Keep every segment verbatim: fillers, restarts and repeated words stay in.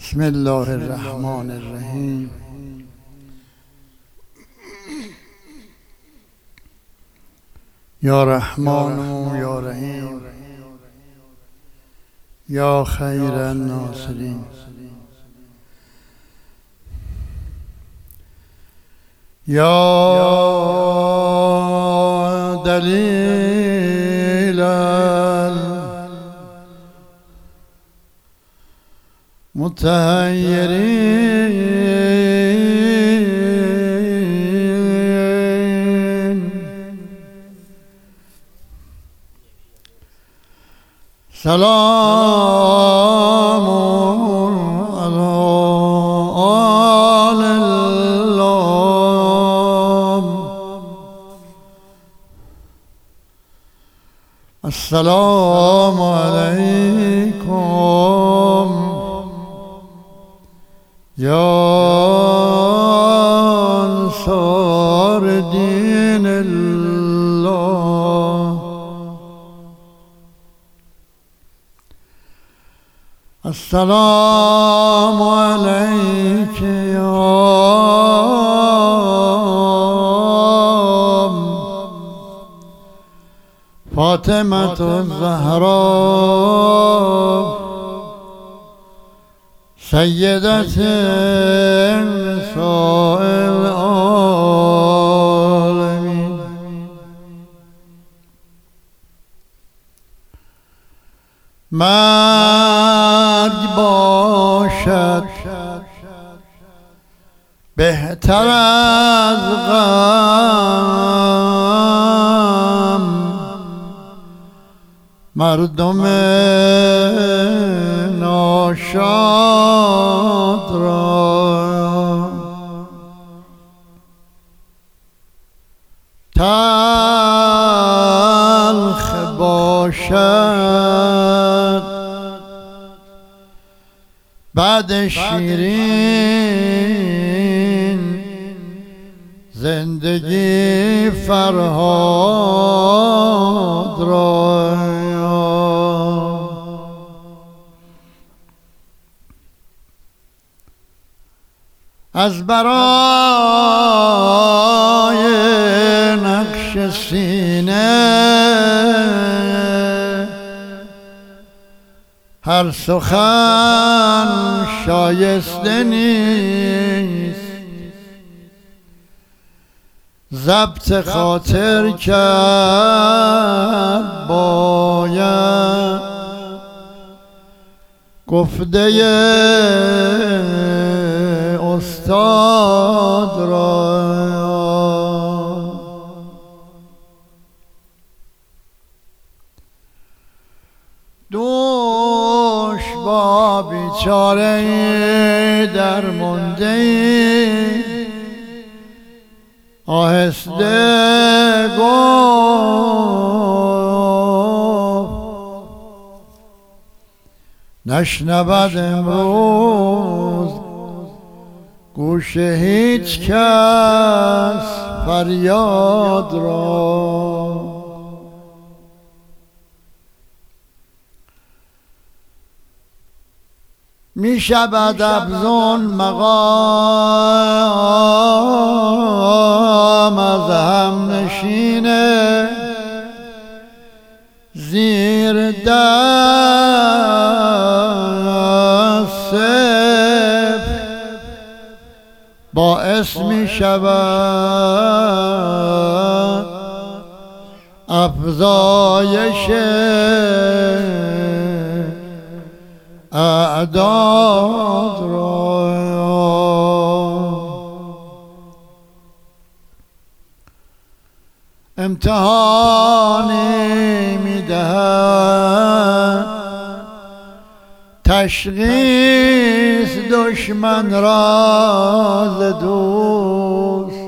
بسم الله الرحمن الرحیم. یا رحمان و یا رحیم یا خیر الناصرین. یا دلیل المتحیرین، سلام علی آل الله، السلام علیکم یا انصار دین الله، السلام علیک یا فاطمة الزهراء سیدة نساء العالمین. مرگ باشد بهتر از غم، مردم ناشاد را تلخ باشد بعد شیرین، زندگی فرهاد را. از برای نقش سینه هر سخن شایسته نیست، ضبط خاطر کرد باید گفته استاد را. دوش با بیچاره درمانده آهسته گفت نشنود امروز گوش هیچ کس فریاد را. می شود افزون مقام از هم نشینه زیر دست باعث می شود افزایش اعداد را. امتحانی می دهد تشخیص دشمن را ز دوست،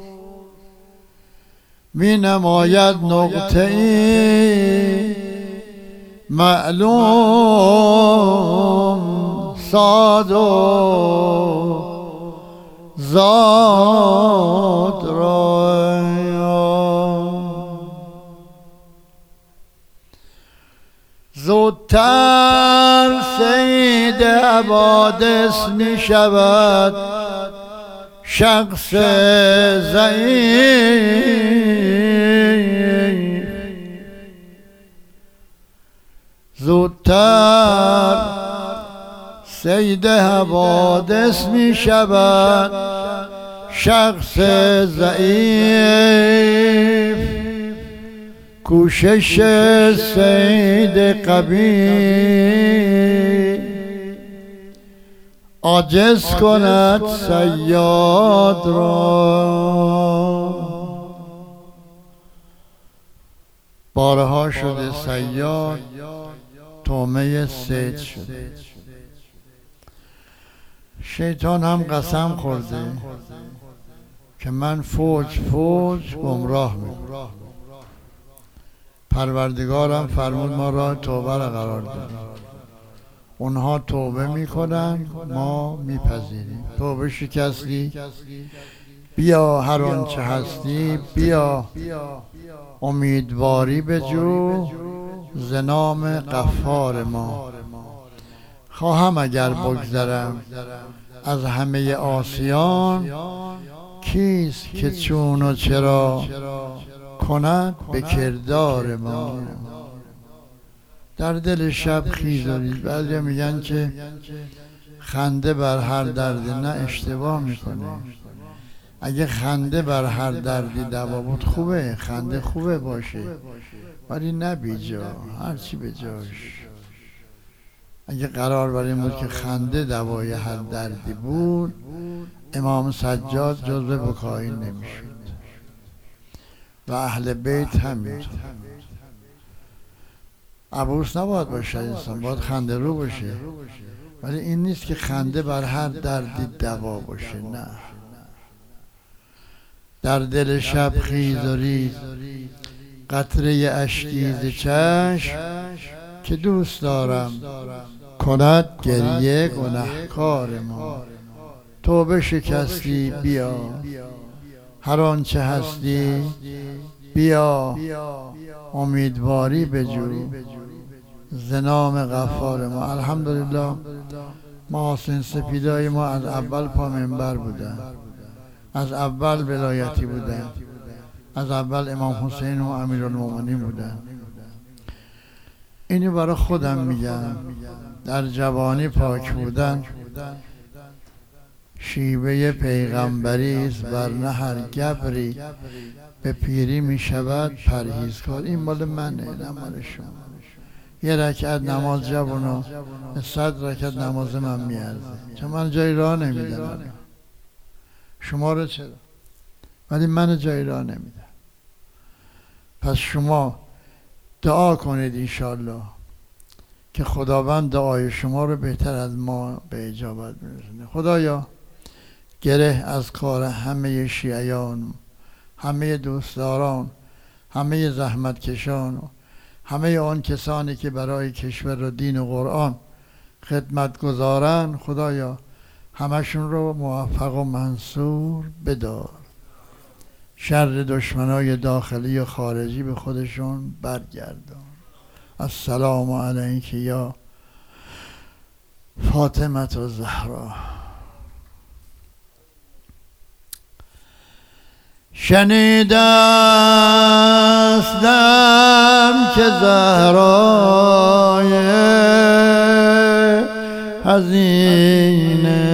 می نماید نقطه ای معلوم صاد و زاد را. زودتر سید حوادث می شود شخص ضعیف، زودتر سید حوادث می شود شخص ضعیف. کوشش سید قوی عاجز کند صیاد را. بارها شده صیاد طعمه صید شده. شیطان هم قسم خورده که من فوج فوج گمراه میکنم. پروردگارم فرمود ما راه توبه را قرار داد. اونها توبه میکنن ما میپذیریم. توبه شکستی بیا، هر آنچه هستی بیا، امیدواری بجو ز نام غفار ما. خواهم اگر بگذرم از همه عاصیان، کیست که چون و چرا کند به کردار ما. در دل شب خیز دارید. بعضی میگن که خنده بر هر دردی، نه، اشتباه میکنه. اگه خنده بر هر دردی دوا بود خوبه، خنده خوبه باشه، ولی نه بیجا، هرچی به جاش. اگه قرار بر این بود که خنده دوای هر دردی بود، امام سجاد جزو بکائین نمیشد و اهل بیت همینطور. عبوس نباید باشه انسان، باید خنده رو باشه، ولی این نیست که خنده بر هر دردی دوا باشه. نه، در دل شب خیز و ریز قطره اشکی ز چشم، که دوست دارم کند گریه گنهکار ما. توبه شکستی بیا، هر آنچه هستی بیا، امیدواری بجو ز نام غفار ما. الحمدلله محاسن سپیدای ما از اول پا منبر بودن، از اول ولایتی بودن، از اول امام حسین و امیرالمومنین بودن. اینو برای خودم میگم، در جوانی پاک بودن شیوه پیغمبری است، ورنه هر گبری به پیری میشود پرهیزکار. این مال منه، نه مال شما. یه رکعت نماز جوانو صد رکعت نماز من میارزه، چون من جای راه نمیدم. شما رو چرا؟ ولی من جای راه نمیدم. پس شما دعا کنید انشالله که خداوند دعای شما رو بهتر از ما به اجابت میرسونه. خدایا گره از کار همه شیعیان، همه دوستداران، همه زحمتکشان، همه آن کسانی که برای کشور و دین و قرآن خدمت گذارن، خدایا همشون رو موفق و منصور بدار. شر دشمنای داخلی و خارجی به خودشون برگردان. السلام علیک یا فاطمه الزهرا. شنیدستم که زهرای حزینه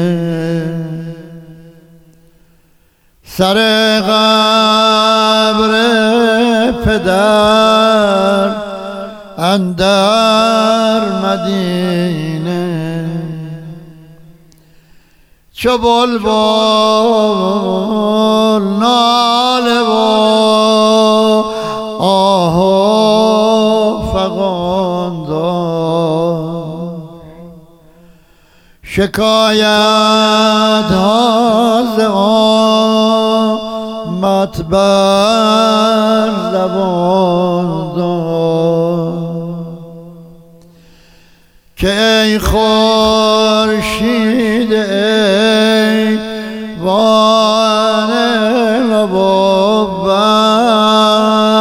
سر قبر پدر اندر مدینه، چو بلبل ناله و آه و فغان داشت، شکایت ها ز آمد بر زبان داشت، که ای خورشید ای وان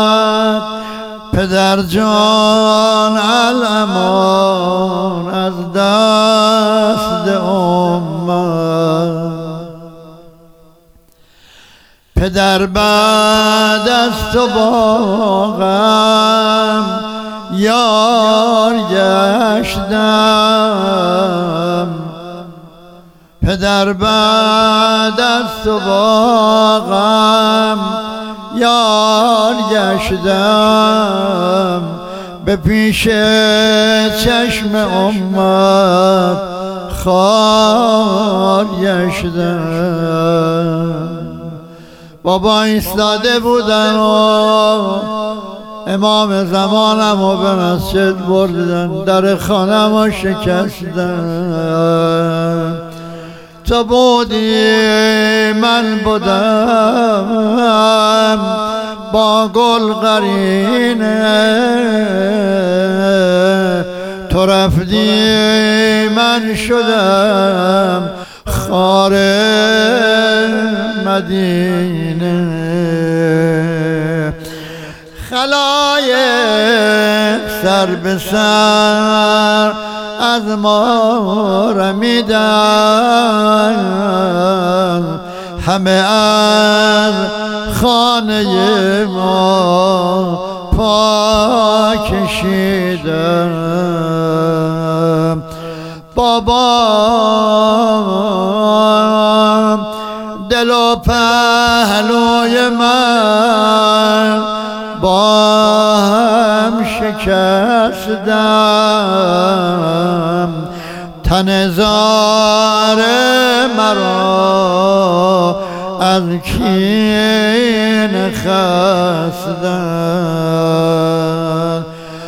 نبوت، پدر جان الامان از امت. پدر بعد از تو با غم یار گشتم، پدر بعد از تو با غم یار گشتم، به پیش چشم امت خوار گشتم. بابا ایستاده بودن و امام زمانم و به مسجد بردن، در خانم رو شکستن. تو بودی من بودم با گل قرینه، تو رفتی من شدم خار مدینه. خلایق سر به سر از ما رمیدن، همه از خانه ما پا کشیدن. بابا دل و پهلوی من با هم شکستم، تن زار مرا از کین خستن.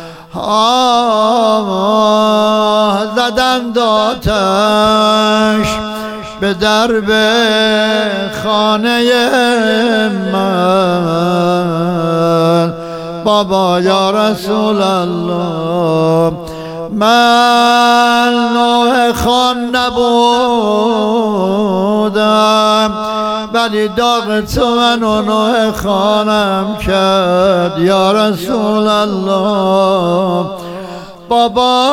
آه زدند آتش به درب خانه من. بابا یا رسول الله من نوح خان نبودم، ولی داغ تو منو نوح خانم کرد یا رسول الله. بابا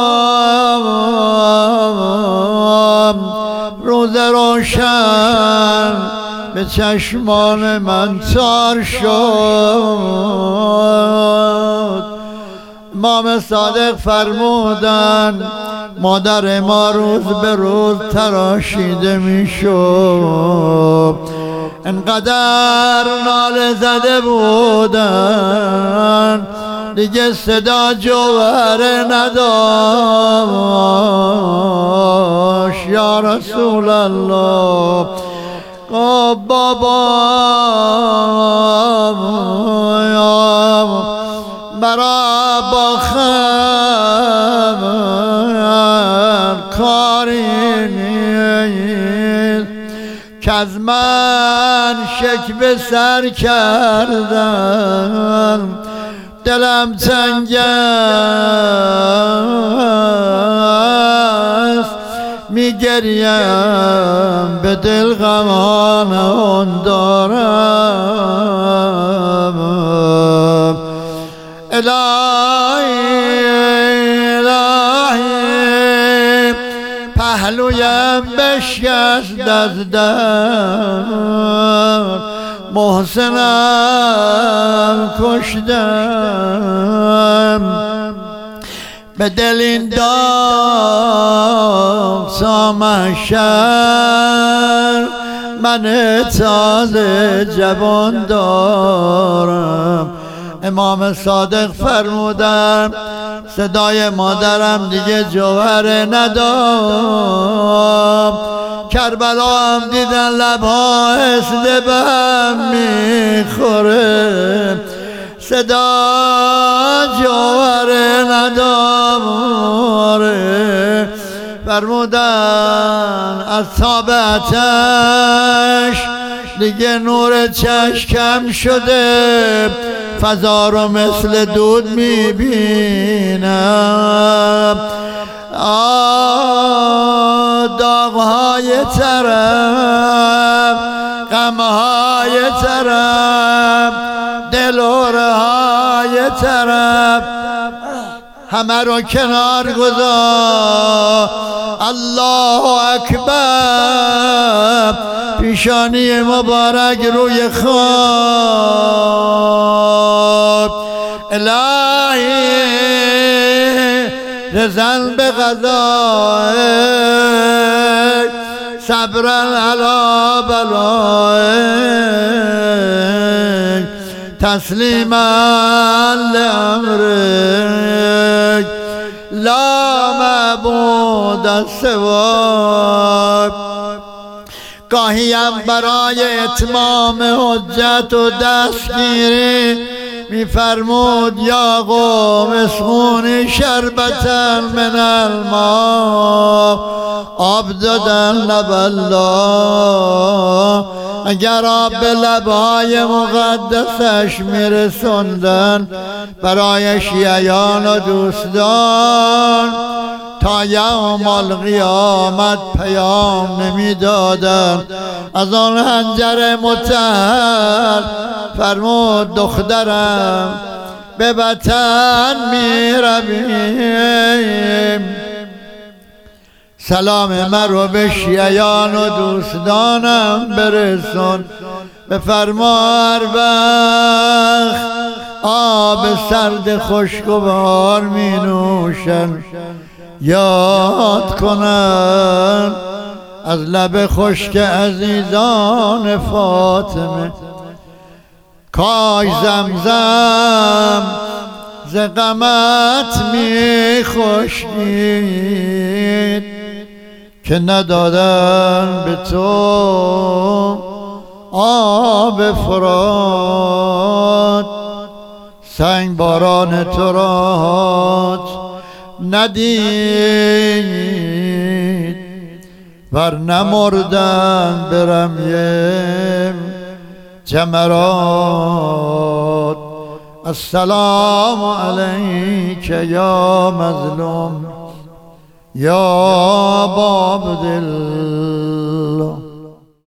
روز روشن به چشمان من تار شد. امام صادق فرمودن مادر ما روز به روز تراشیده می شد، انقدر ناله زده بودن دیگه صدا جوهره نداشت یا رسول الله. او بابا مرا با خم کاری نیست که از من شک به سر کردن، دلم تنگ است میگریم به دل غمان آن دارم. الهی الهی پهلویم بشکست از در، محسنم کشتم، به دل این داغ تا محشر من تازه جوان دارم. امام صادق فرمودن صدای مادرم دیگه جوهر نداشت، کربلا هم دیدن لبها اسده به هم میخوره، صدا جوهر نداره. فرمودن از تاب آتش دیگه نور چشم شده، فضا رو مثل دود میبینم. داغهای طرف، غمهای طرف، دلورهای طرف، همه رو کنار گذار. الله اکبر. پیشانی مبارک روی خواب. الهی رضا به قضایک، صبرا علی بلایک، تسلیما لامرک، لا معبود سواک. گاهیم برای اتمام حجت و دستگیری میفرمود یا قوم اسقونی شربتا من الماء، آب دادن لب الله. اگر آب به لبهای مقدسش میرسوندن برای شیعیان و دوستان، تا یوم القیامت پیام نمیدادن. از آن حنجر مطهر فرمود دخترم به وطن میرویم، سلام مرو به شیعیان و دوستانم برسون. بفرما هر وقت آب سرد خشک و بهار می نوشن، یاد کنن از لب خشک عزیزان فاطمه. کاش زمزم ز غمت می خشکید، که ندادن به تو آب فرات. سنگ باران تو را ندید، ور نمردن برمیم جمرات. السلام علیک یا مظلوم یا باب دل